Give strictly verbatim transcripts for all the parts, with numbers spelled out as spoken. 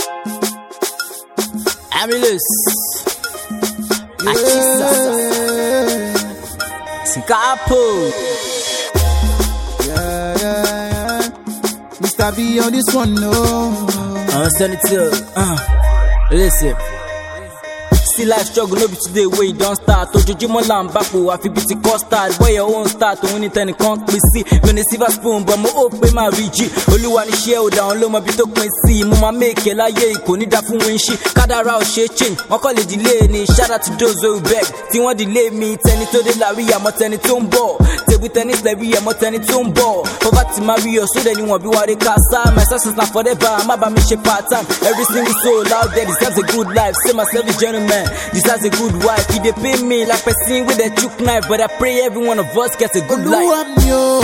Amulus, Achisa, Singapore. Yeah, yeah, yeah. Mister B on this one, no. I'm send it to, uh, listen. See life struggle no be today where you don't start. Ojojúmọ́ là ń bápo àfi bí ti custard. Boy your own start òun ní tẹnìkan pín sí. Mi ní silver spoon but mo hope pé máa rí jí. Olúwa ní ṣé ò dáhùn ló mọ bí tó pín sí. Mo máa make ẹ̀ láyé ìkò ní dá fún wíńṣí. Kádàrá ò ṣe change, wọ́n kọ́ lè delay ni. Shout out to those who beg. Tí wọ́n delay mi, tẹni tó dé lárí àmọ́ tẹni tó ń bọ̀. Table tennis lẹ́rí àmọ́ tẹni tó ń bọ̀. Poverty marry us, so then you won't be worried kásá. My success na forever, má bá mi ṣe part time. Every single soul out there deserves a good life. Say myself a gentleman. This has a good wife. He dey pay me like person with a chook knife, but I pray every one of us gets a good life. Oluwamio,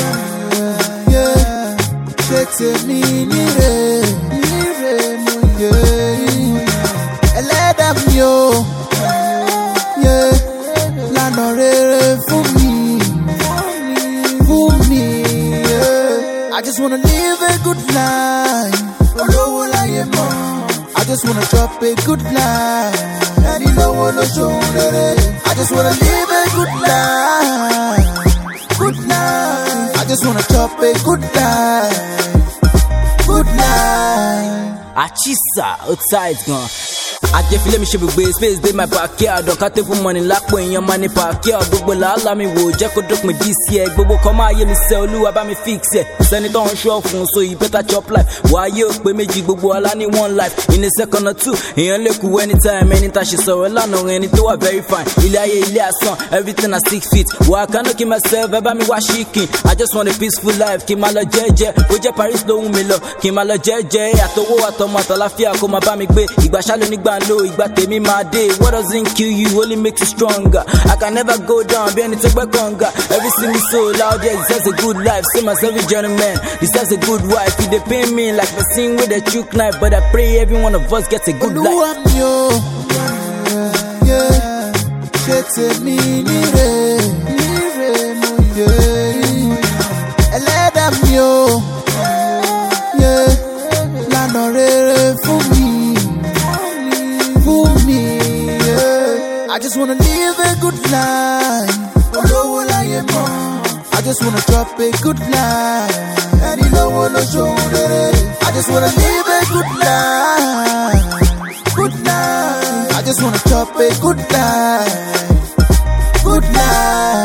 yeah, shake me nire, nire mo yeah. Ẹlẹ́dàmio, yeah, lànà rere fún mi, fún mi, yeah. I just wanna live a good life. Olówó láyé mọ́. I just wanna drop a good life. And you know what I'm showing. I just wanna live a good life. Good life. I just wanna chop a good life. Good life. Achisa, outside gone. I just feel me should be space dey my backyard. Don't cut for money lápò èèyàn máa ní backyard. Gbogbo làálàá mi wò jẹ́ kó dópin this year. Gbogbo kan máa yé mi sẹ́ Olúwa bá mi fix ẹ̀. Sẹ́ni tó ń ṣọ́ fún so you better chop life. Wàá yé o pé méjì gbogbo ọlá ní one life. In a second or two, èèyàn lè kú anytime. Ẹni tá ṣe sọ̀rọ̀ lánàá ẹni tó wà very fine. Ilé ayé ilé asán, everything at six feet. Wà á kánú kí myself ẹ bá mi wá ṣíkìn. I just want a peaceful life. Kí n máa lọ jẹ́jẹ́. Ó jẹ́ Paris ló wù mí lọ. Kí n máa lọ jẹ́jẹ́. Àtọwọ́ àtọmọ àtàláfíà kó máa bá mi gbé. Ìgbà ṣá ló nígbà low, ìgbà tèmi my day. What doesn't kill you only makes you stronger. I can never go down, be anything but conquer. Every single soul out there deserves a good life. Say myself a gentleman, deserves a good wife. He dey pay me like a sing with a chook knife, but I pray every one of us gets a good life. Oluwamio, yeah, shake me nire, nire mo yeah. Ẹlẹ́dàmio, yeah, lànà rere fún mi. I just wanna live a good life. Olówó láyé mọ́. I just wanna drop a good life. And you know what I'm showing. I just wanna live a good life. Good life. I just wanna drop a good life. Good life.